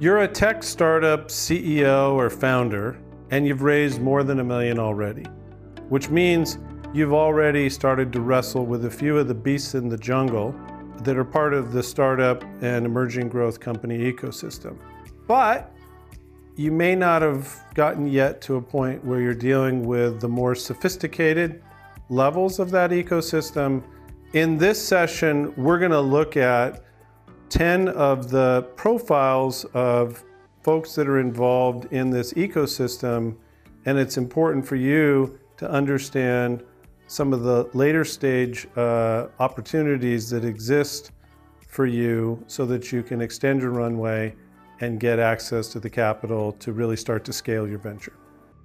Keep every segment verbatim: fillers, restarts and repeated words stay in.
You're a tech startup C E O or founder, and you've raised more than a million already, which means you've already started to wrestle with a few of the beasts in the jungle that are part of the startup and emerging growth company ecosystem. But you may not have gotten yet to a point where you're dealing with the more sophisticated levels of that ecosystem. In this session, we're going to look at ten of the profiles of folks that are involved in this ecosystem, and it's important for you to understand some of the later stage uh, opportunities that exist for you so that you can extend your runway and get access to the capital to really start to scale your venture.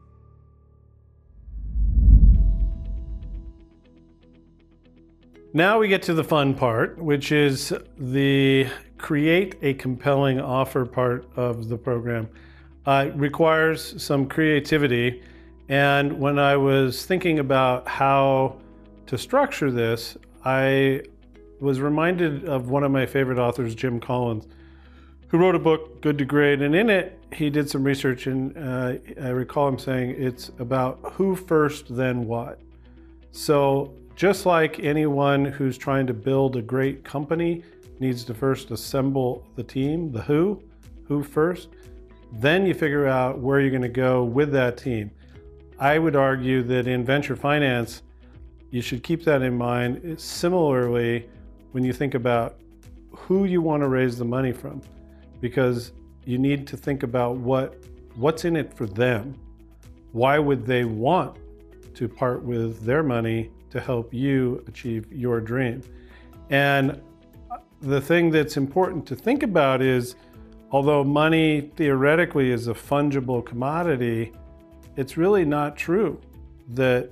Now we get to the fun part, which is the create a compelling offer part of the program. Uh, it requires some creativity. And when I was thinking about how to structure this, I was reminded of one of my favorite authors, Jim Collins, who wrote a book, Good to Great. And in it, he did some research, and uh, I recall him saying it's about who first, then what. So just like anyone who's trying to build a great company needs to first assemble the team, the who, who first, then you figure out where you're going to go with that team. I would argue that in venture finance, you should keep that in mind. Similarly, when you think about who you want to raise the money from, because you need to think about what what's in it for them. Why would they want to part with their money to help you achieve your dream? And the thing that's important to think about is, although money theoretically is a fungible commodity, it's really not true that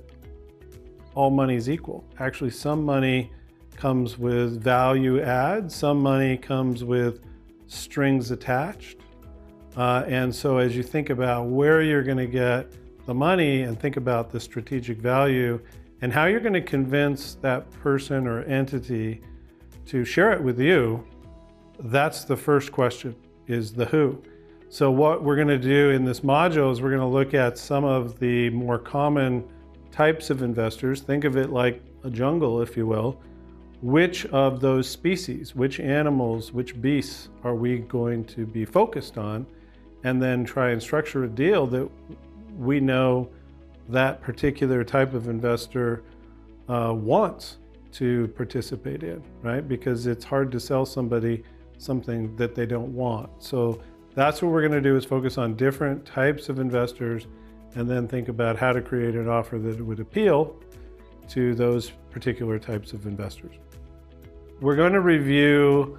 all money is equal. Actually, some money comes with value add, some money comes with strings attached. Uh, and so as you think about where you're going to get the money and think about the strategic value and how you're going to convince that person or entity to share it with you, that's the first question, is the who. So what we're going to do in this module is we're going to look at some of the more common types of investors. Think of it like a jungle, if you will. Which of those species, which animals, which beasts are we going to be focused on, and then try and structure a deal that we know that particular type of investor uh, wants to participate in, right? Because it's hard to sell somebody something that they don't want. So that's what we're going to do, is focus on different types of investors and then think about how to create an offer that would appeal to those particular types of investors. We're going to review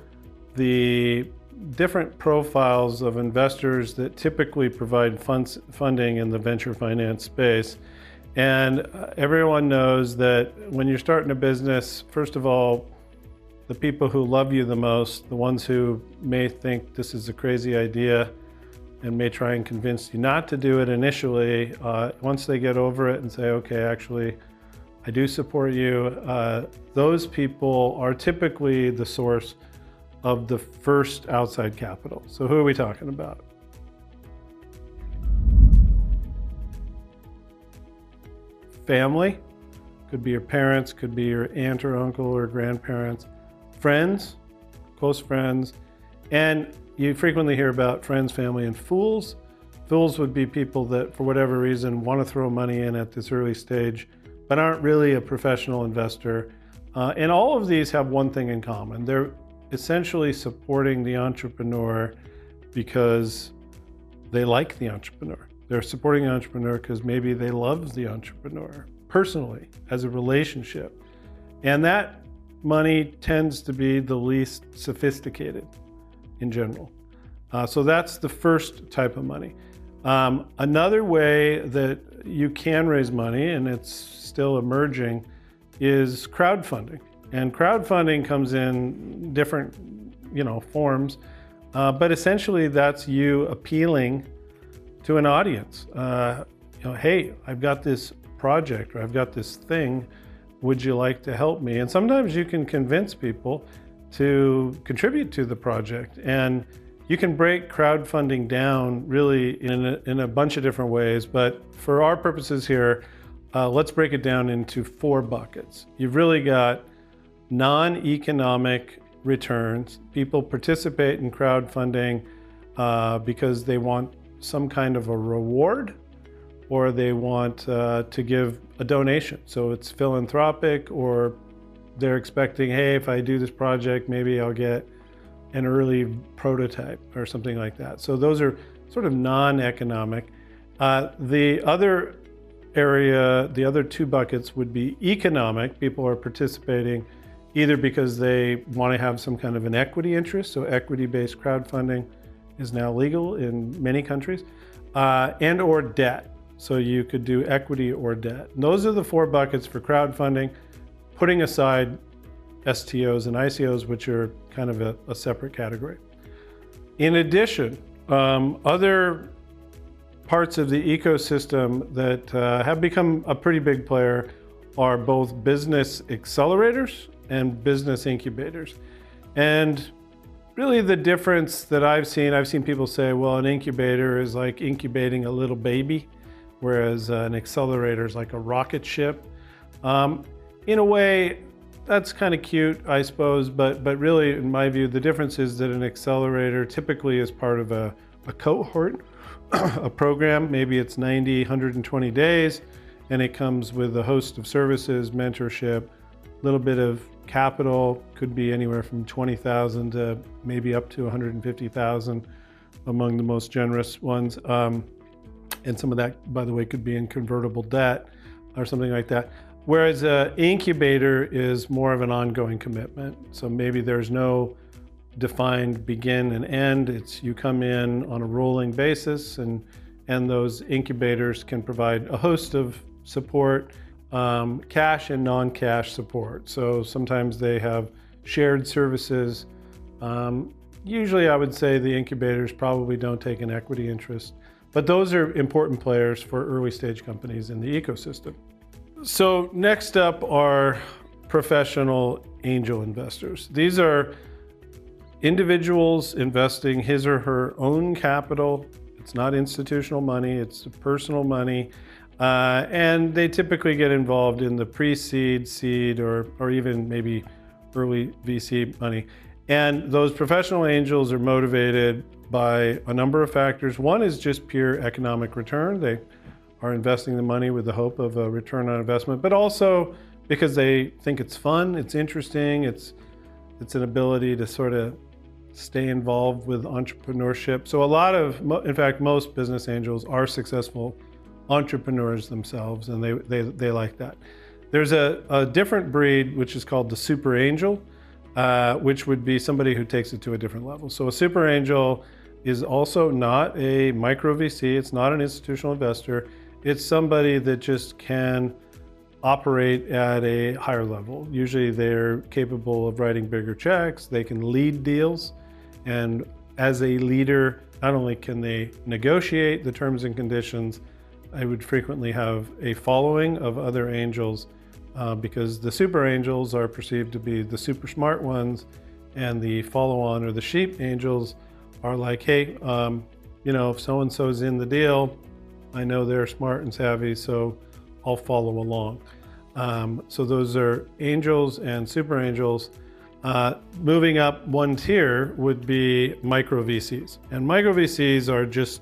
the different profiles of investors that typically provide funds, funding in the venture finance space. And everyone knows that when you're starting a business, first of all, the people who love you the most, the ones who may think this is a crazy idea and may try and convince you not to do it initially, uh, once they get over it and say, okay, actually, I do support you, uh, those people are typically the source of the first outside capital. So who are we talking about? Family, could be your parents, could be your aunt or uncle or grandparents. Friends, close friends, and you frequently hear about friends, family, and fools. Fools would be people that, for whatever reason, want to throw money in at this early stage, but aren't really a professional investor. Uh, and all of these have one thing in common. They're essentially supporting the entrepreneur because they like the entrepreneur. They're supporting the entrepreneur because maybe they love the entrepreneur personally, as a relationship. And that money tends to be the least sophisticated in general. Uh, so that's the first type of money. Um, another way that you can raise money, and it's still emerging, is crowdfunding. And crowdfunding comes in different, you know, forms, uh, but essentially that's you appealing to an audience. Uh, you know, hey, I've got this project, or I've got this thing, would you like to help me? And sometimes you can convince people to contribute to the project. And You can break crowdfunding down really in a, in a bunch of different ways, but for our purposes here, uh, let's break it down into four buckets. You've really got non-economic returns. People participate in crowdfunding uh, because they want some kind of a reward, or they want uh, to give a donation. So it's philanthropic, or they're expecting, hey, if I do this project, maybe I'll get an early prototype or something like that. So those are sort of non-economic. Uh, the other area, the other two buckets would be economic. People are participating either because they want to have some kind of an equity interest. So equity-based crowdfunding is now legal in many countries, uh, and or debt. So you could do equity or debt. And those are the four buckets for crowdfunding, putting aside S T Os and I C Os, which are kind of a, a separate category. In addition, um, other parts of the ecosystem that uh, have become a pretty big player are both business accelerators and business incubators. And really the difference that I've seen, I've seen people say, well, an incubator is like incubating a little baby, whereas uh, an accelerator is like a rocket ship. Um, in a way, that's kind of cute, I suppose, but, but really, in my view, the difference is that an accelerator typically is part of a, a cohort, a program. Maybe it's ninety, one hundred twenty days, and it comes with a host of services, mentorship, a little bit of capital, could be anywhere from twenty thousand to maybe up to one hundred fifty thousand among the most generous ones. Um, and some of that, by the way, could be in convertible debt or something like that. Whereas an incubator is more of an ongoing commitment. So maybe there's no defined begin and end. It's you come in on a rolling basis, and, and those incubators can provide a host of support, um, cash and non-cash support. So sometimes they have shared services. Um, usually I would say the incubators probably don't take an equity interest, but those are important players for early stage companies in the ecosystem. So next up are professional angel investors. These are individuals investing his or her own capital. It's not institutional money, it's personal money. Uh, and they typically get involved in the pre-seed, seed, or, or even maybe early V C money. And those professional angels are motivated by a number of factors. One is just pure economic return. They are investing the money with the hope of a return on investment, but also because they think it's fun, it's interesting, it's it's an ability to sort of stay involved with entrepreneurship. So a lot of, in fact, most business angels are successful entrepreneurs themselves, and they, they, they like that. There's a, a different breed, which is called the super angel, uh, which would be somebody who takes it to a different level. So a super angel is also not a micro V C, it's not an institutional investor. It's somebody that just can operate at a higher level. Usually they're capable of writing bigger checks, they can lead deals, and as a leader, not only can they negotiate the terms and conditions, I would frequently have a following of other angels uh, because the super angels are perceived to be the super smart ones, and the follow-on or the sheep angels are like, hey, um, you know, if so-and-so's in the deal, I know they're smart and savvy, so I'll follow along. Um, so those are angels and super angels. Uh, moving up one tier would be micro V Cs. And micro V Cs are just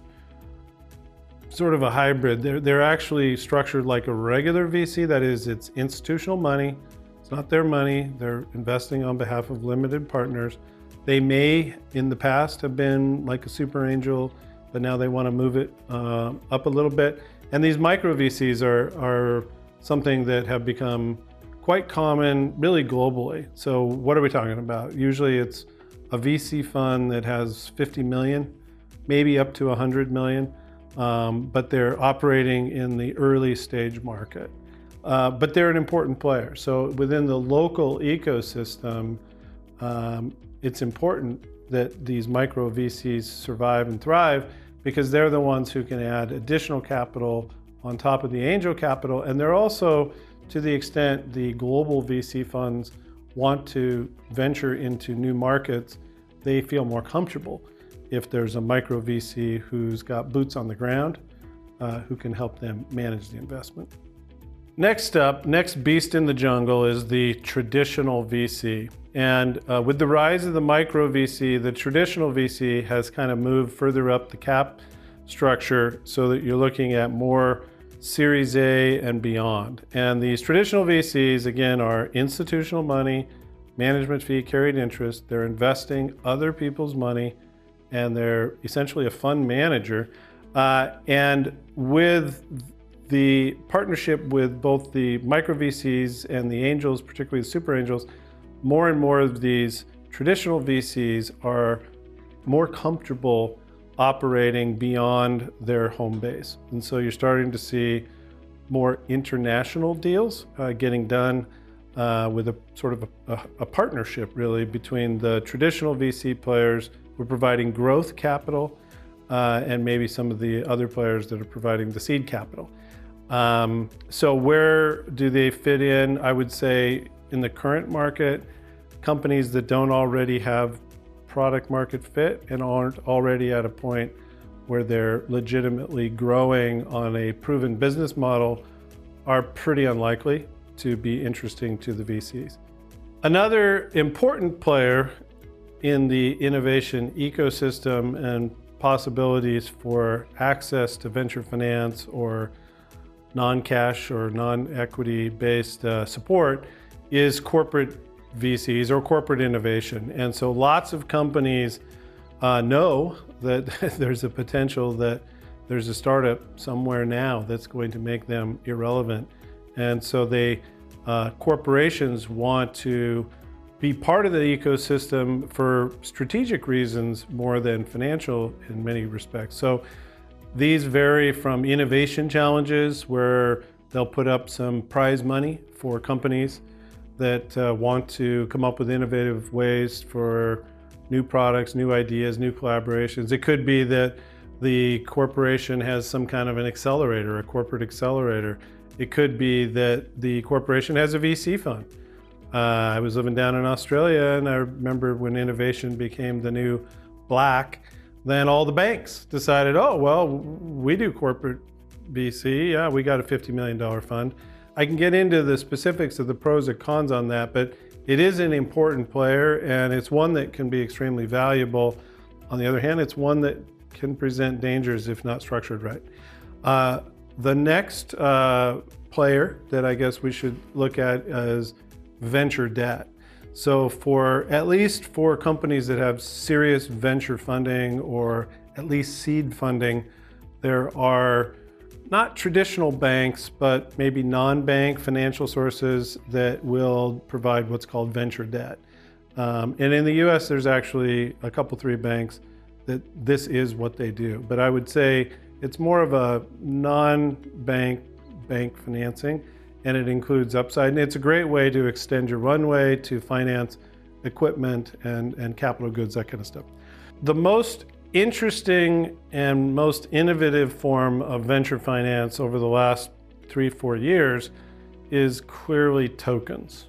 sort of a hybrid. They're, they're actually structured like a regular V C. That is, it's institutional money. It's not their money. They're investing on behalf of limited partners. They may, in the past, have been like a super angel, but now they want to move it uh, up a little bit. And these micro V Cs are, are something that have become quite common, really globally. So what are we talking about? Usually it's a V C fund that has fifty million, maybe up to one hundred million, um, but they're operating in the early stage market. Uh, but they're an important player. So within the local ecosystem, um, it's important that these micro V Cs survive and thrive, because they're the ones who can add additional capital on top of the angel capital. And they're also, to the extent the global V C funds want to venture into new markets, they feel more comfortable if there's a micro V C who's got boots on the ground, uh, who can help them manage the investment. Next up, next beast in the jungle is the traditional V C. And uh, with the rise of the micro V C, the traditional V C has kind of moved further up the cap structure so that you're looking at more Series A and beyond. And these traditional V Cs, again, are institutional money, management fee, carried interest. They're investing other people's money, and they're essentially a fund manager. Uh, and with the partnership with both the micro V Cs and the angels, particularly the super angels, more and more of these traditional V Cs are more comfortable operating beyond their home base. And so you're starting to see more international deals uh, getting done uh, with a sort of a, a partnership really between the traditional V C players who are providing growth capital uh, and maybe some of the other players that are providing the seed capital. Um, so where do they fit in? I would say in the current market, companies that don't already have product market fit and aren't already at a point where they're legitimately growing on a proven business model are pretty unlikely to be interesting to the V Cs. Another important player in the innovation ecosystem and possibilities for access to venture finance or non-cash or non-equity based uh, support is corporate V Cs or corporate innovation. And so lots of companies uh, know that there's a potential that there's a startup somewhere now that's going to make them irrelevant. And so they, uh, corporations want to be part of the ecosystem for strategic reasons more than financial in many respects. So these vary from innovation challenges where they'll put up some prize money for companies that uh, want to come up with innovative ways for new products, new ideas, new collaborations. It could be that the corporation has some kind of an accelerator, a corporate accelerator. It could be that the corporation has a V C fund. Uh, I was living down in Australia, and I remember when innovation became the new black, then all the banks decided, oh, well, we do corporate V C. Yeah, we got a fifty million dollar fund. I can get into the specifics of the pros and cons on that, but it is an important player, and it's one that can be extremely valuable. On the other hand, it's one that can present dangers if not structured right. Uh, the next uh, player that I guess we should look at is venture debt. So for at least for companies that have serious venture funding or at least seed funding, there are not traditional banks, but maybe non-bank financial sources that will provide what's called venture debt. Um, and in the U S, there's actually a couple, three banks that this is what they do. But I would say it's more of a non-bank bank financing, and it includes upside. And it's a great way to extend your runway, to finance equipment and, and capital goods, that kind of stuff. The most interesting and most innovative form of venture finance over the last three, four years is clearly tokens.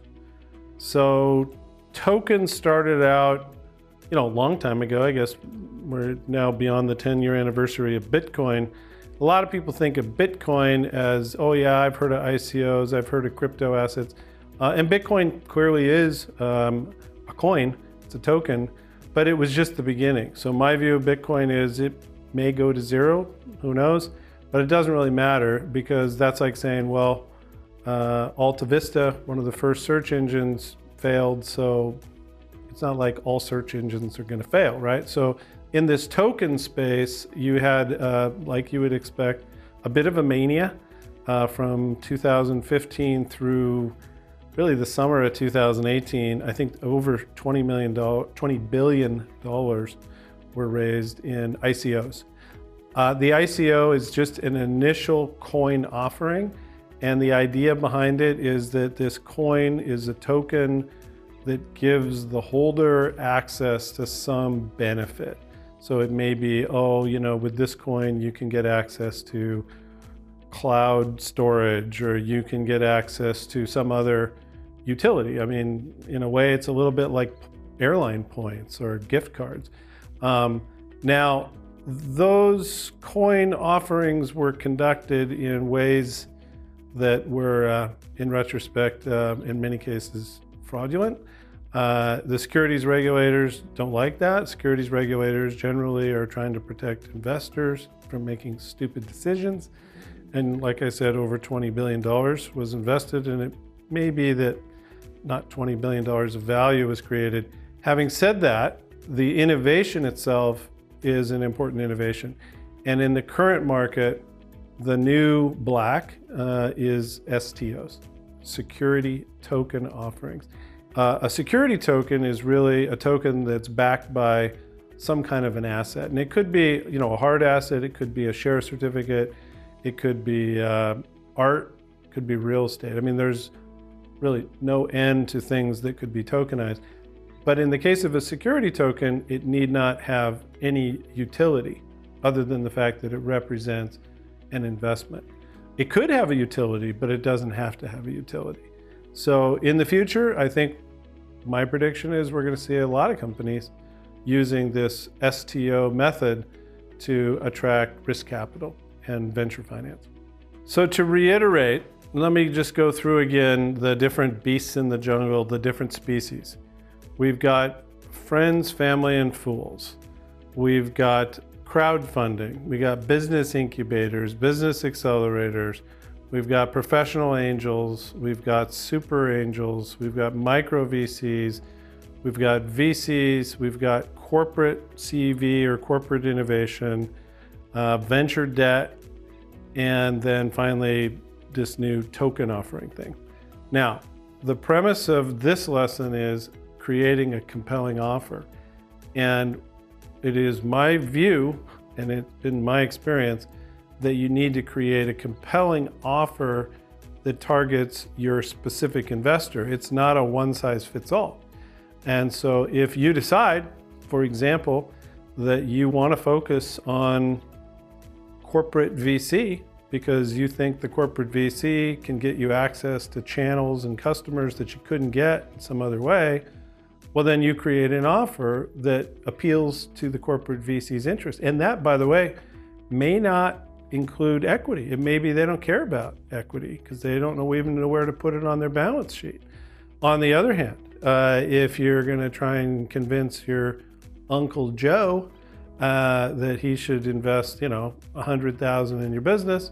So tokens started out, you know, a long time ago. I guess we're now beyond the ten year anniversary of Bitcoin. A lot of people think of Bitcoin as, oh yeah, I've heard of I C Os, I've heard of crypto assets. Uh, and Bitcoin clearly is um, a coin, it's a token, but it was just the beginning. So my view of Bitcoin is it may go to zero, who knows? But it doesn't really matter, because that's like saying, well, uh, Alta Vista, one of the first search engines, failed, so it's not like all search engines are gonna fail, right? So in this token space, you had, uh, like you would expect, a bit of a mania uh, from two thousand fifteen through really the summer of two thousand eighteen. I think over twenty million dollars, twenty billion dollars were raised in I C Os. Uh, the I C O is just an initial coin offering, and the idea behind it is that this coin is a token that gives the holder access to some benefit. So it may be, oh, you know, with this coin you can get access to cloud storage, or you can get access to some other utility. I mean, in a way, it's a little bit like airline points or gift cards. Um, Now, those coin offerings were conducted in ways that were, uh, in retrospect, uh, in many cases, fraudulent. Uh, the securities regulators don't like that. Securities regulators generally are trying to protect investors from making stupid decisions. And like I said, over twenty billion dollars was invested, and it may be that not twenty billion dollars of value was created. Having said that, the innovation itself is an important innovation. And in the current market, the new black uh, is S T Os, security token offerings. Uh, a security token is really a token that's backed by some kind of an asset. And it could be, you know, a hard asset, it could be a share certificate, it could be uh, art, it could be real estate. I mean, there's really no end to things that could be tokenized. But in the case of a security token, it need not have any utility other than the fact that it represents an investment. It could have a utility, but it doesn't have to have a utility. So in the future, I think my prediction is we're going to see a lot of companies using this S T O method to attract risk capital and venture finance. So to reiterate, let me just go through again the different beasts in the jungle, the different species. We've got friends, family, and fools. We've got crowdfunding. We got business incubators, business accelerators. We've got professional angels. We've got super angels. We've got micro V Cs. We've got V Cs. We've got corporate C V or corporate innovation, uh, venture debt, and then finally this new token offering thing. Now, the premise of this lesson is creating a compelling offer. And it is my view, and it's been my experience, that you need to create a compelling offer that targets your specific investor. It's not a one size fits all. And so if you decide, for example, that you want to focus on corporate V C because you think the corporate V C can get you access to channels and customers that you couldn't get in some other way, well, then you create an offer that appeals to the corporate V C's interest. And that, by the way, may not include equity. It may be they don't care about equity because they don't know even know where to put it on their balance sheet. On the other hand, uh, if you're going to try and convince your Uncle Joe uh, that he should invest, you know, a hundred thousand in your business,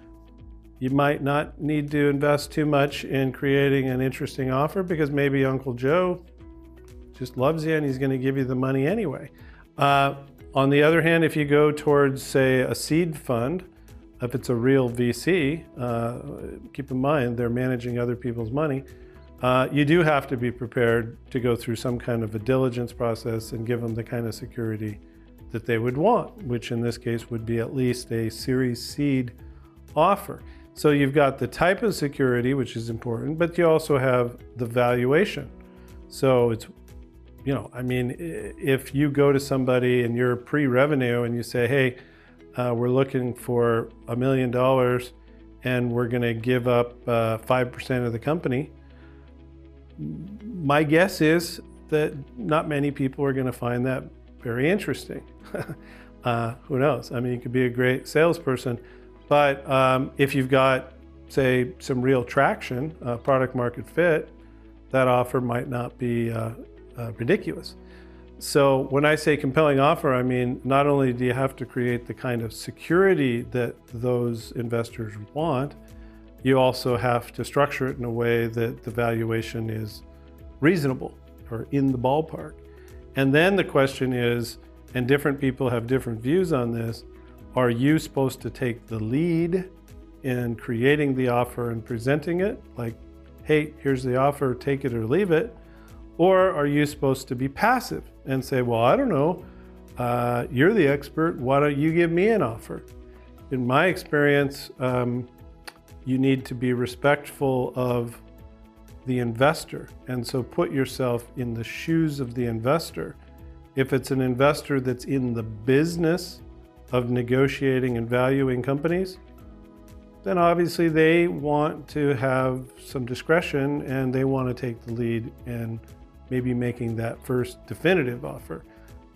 you might not need to invest too much in creating an interesting offer because maybe Uncle Joe just loves you and he's going to give you the money anyway. Uh, on the other hand, if you go towards, say, a seed fund, if it's a real V C, uh, keep in mind they're managing other people's money, uh, you do have to be prepared to go through some kind of a diligence process and give them the kind of security that they would want, which in this case would be at least a Series Seed offer. So you've got the type of security, which is important, but you also have the valuation. So it's, you know, I mean, if you go to somebody and you're pre-revenue and you say, hey, uh, we're looking for a million dollars and we're going to give up uh, five percent of the company, my guess is that not many people are going to find that very interesting. uh, who knows? I mean, you could be a great salesperson, but um, if you've got, say, some real traction, uh, product market fit, that offer might not be uh, uh, ridiculous. So when I say compelling offer, I mean, not only do you have to create the kind of security that those investors want, you also have to structure it in a way that the valuation is reasonable or in the ballpark. And then the question is, and different people have different views on this, are you supposed to take the lead in creating the offer and presenting it? Like, hey, here's the offer, take it or leave it. Or are you supposed to be passive and say, well, I don't know, uh, you're the expert, why don't you give me an offer? In my experience, um, you need to be respectful of the investor. And so put yourself in the shoes of the investor. If it's an investor that's in the business of negotiating and valuing companies, then obviously they want to have some discretion and they want to take the lead in maybe making that first definitive offer.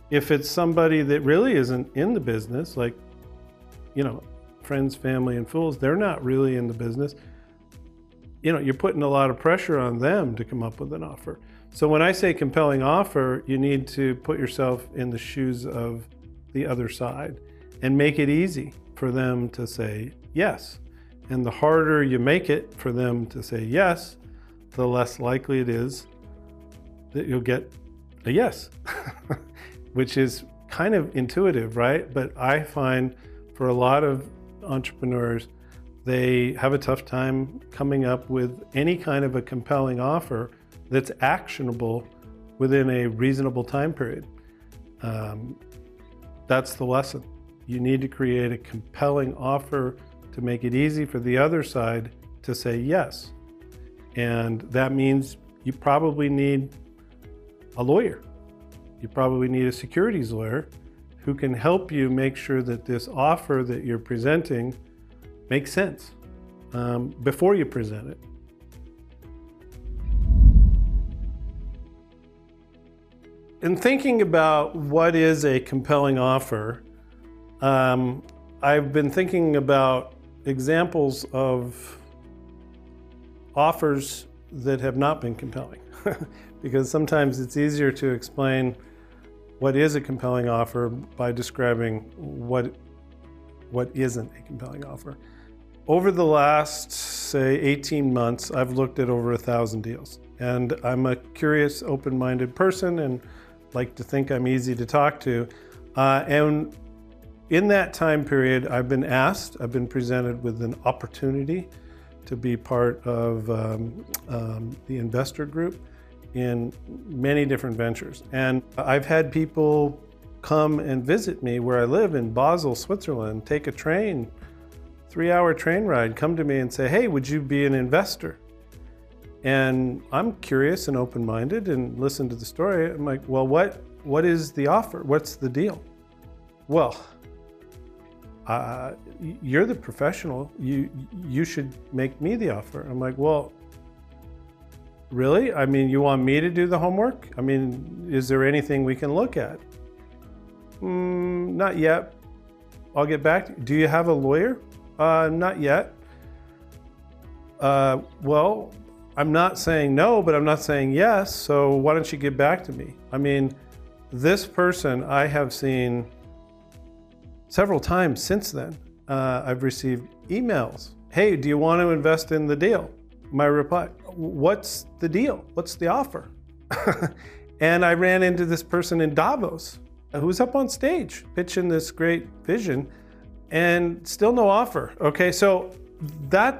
If it's somebody that really isn't in the business, like, you know, friends, family, and fools, they're not really in the business. You know, you're putting a lot of pressure on them to come up with an offer. So when I say compelling offer, you need to put yourself in the shoes of the other side and make it easy for them to say yes. And the harder you make it for them to say yes, the less likely it is that you'll get a yes, which is kind of intuitive, right? But I find for a lot of entrepreneurs, they have a tough time coming up with any kind of a compelling offer that's actionable within a reasonable time period. Um, that's the lesson. You need to create a compelling offer to make it easy for the other side to say yes. And that means you probably need a lawyer. You probably need a securities lawyer who can help you make sure that this offer that you're presenting makes sense um, before you present it. In thinking about what is a compelling offer, um, I've been thinking about examples of offers that have not been compelling because sometimes it's easier to explain what is a compelling offer by describing what, what isn't a compelling offer. Over the last, say, eighteen months, I've looked at over a thousand deals. And I'm a curious, open-minded person and like to think I'm easy to talk to. Uh, and in that time period, I've been asked, I've been presented with an opportunity to be part of um, um, the investor group in many different ventures. And I've had people come and visit me where I live in Basel, Switzerland, take a train, three hour train ride, come to me and say, hey, would you be an investor? And I'm curious and open-minded and listen to the story. I'm like, well, what, what is the offer? What's the deal? Well, uh, you're the professional. You, you should make me the offer. I'm like, well, really? I mean, you want me to do the homework? I mean, is there anything we can look at? Mm, not yet. I'll get back to you. Do you have a lawyer? Uh, not yet. Uh, well, I'm not saying no, but I'm not saying yes, so why don't you get back to me? I mean, this person I have seen several times since then. Uh, I've received emails. Hey, do you want to invest in the deal? My reply, what's the deal? What's the offer? And I ran into this person in Davos who was up on stage pitching this great vision and still no offer. Okay, so that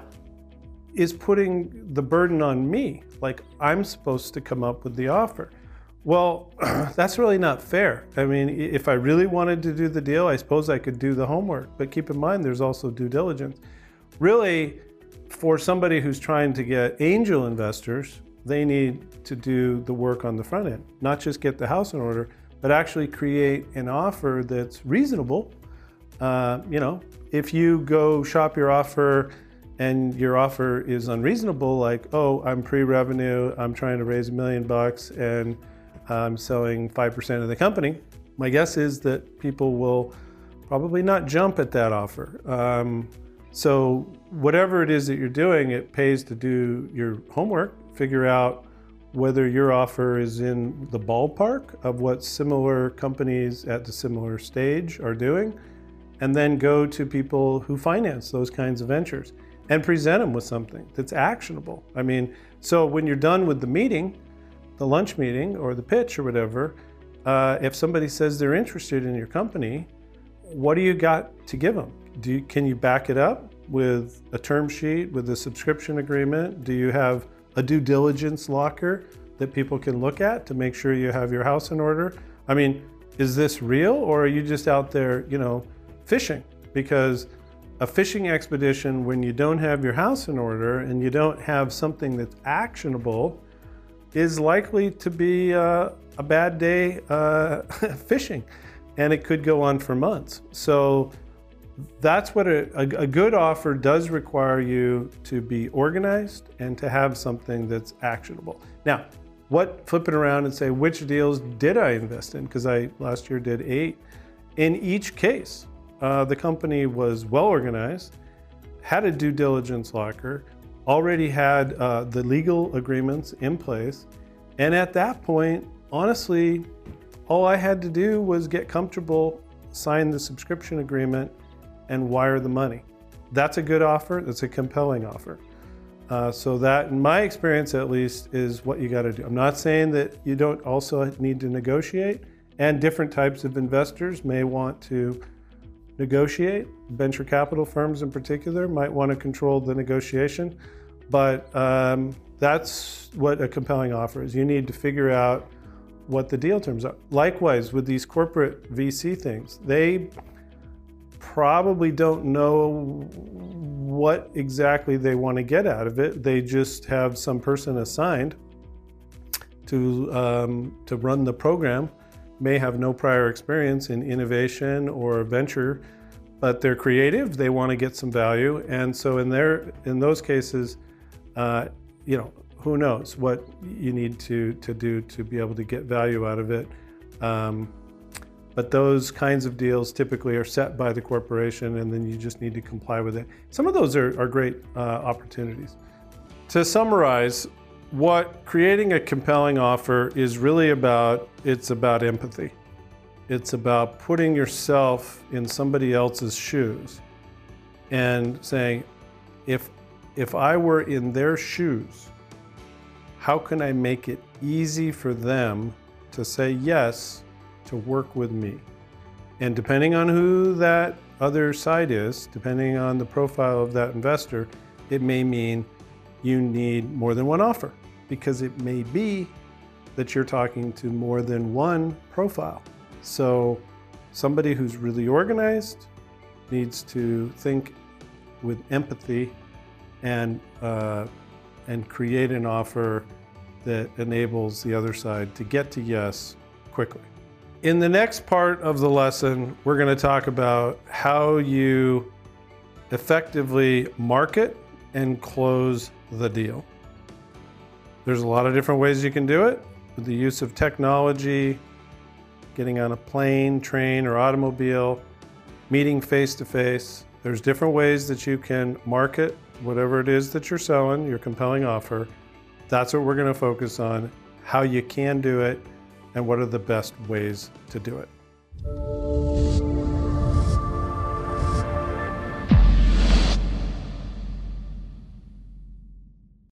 is putting the burden on me, like I'm supposed to come up with the offer. Well, that's really not fair. I mean, if I really wanted to do the deal, I suppose I could do the homework, but keep in mind there's also due diligence. Really, for somebody who's trying to get angel investors, they need to do the work on the front end, not just get the house in order, but actually create an offer that's reasonable. Uh, you know, if you go shop your offer and your offer is unreasonable, like, oh, I'm pre-revenue, I'm trying to raise a million bucks and I'm selling five percent of the company, my guess is that people will probably not jump at that offer. Um, so whatever it is that you're doing, it pays to do your homework, figure out whether your offer is in the ballpark of what similar companies at the similar stage are doing, and then go to people who finance those kinds of ventures and present them with something that's actionable. I mean, so when you're done with the meeting, the lunch meeting or the pitch or whatever, uh, if somebody says they're interested in your company, what do you got to give them? Do you, can you back it up with a term sheet, with a subscription agreement? Do you have a due diligence locker that people can look at to make sure you have your house in order? I mean, is this real, or are you just out there, you know, fishing? Because a fishing expedition, when you don't have your house in order and you don't have something that's actionable, is likely to be uh, a bad day uh, fishing, and it could go on for months. So that's what a, a, a good offer does require you to be organized and to have something that's actionable. Now, what, flip it around and say, which deals did I invest in? Because I last year did eight. In each case, uh, the company was well organized, had a due diligence locker, already had uh, the legal agreements in place. And at that point, honestly, all I had to do was get comfortable, sign the subscription agreement, and wire the money. That's a good offer. That's a compelling offer. Uh, so that, in my experience at least, is what you got to do. I'm not saying that you don't also need to negotiate, and different types of investors may want to negotiate. Venture capital firms in particular might want to control the negotiation, but um, that's what a compelling offer is. You need to figure out what the deal terms are. Likewise, with these corporate V C things, they probably don't know what exactly they want to get out of it. They just have some person assigned to, um, to run the program, may have no prior experience in innovation or venture, but they're creative, they want to get some value. And so in, their, in those cases, uh, you know, who knows what you need to, to do to be able to get value out of it. Um, but those kinds of deals typically are set by the corporation, and then you just need to comply with it. Some of those are, are great uh, opportunities. To summarize, what creating a compelling offer is really about, it's about empathy. It's about putting yourself in somebody else's shoes and saying, if, if I were in their shoes, how can I make it easy for them to say yes to work with me? And depending on who that other side is, depending on the profile of that investor, it may mean you need more than one offer, because it may be that you're talking to more than one profile. So somebody who's really organized needs to think with empathy and, uh, and create an offer that enables the other side to get to yes quickly. In the next part of the lesson, we're going to talk about how you effectively market and close the deal. There's a lot of different ways you can do it, with the use of technology, getting on a plane, train, or automobile, meeting face-to-face. There's different ways that you can market whatever it is that you're selling, your compelling offer. That's what we're going to focus on, how you can do it, and what are the best ways to do it.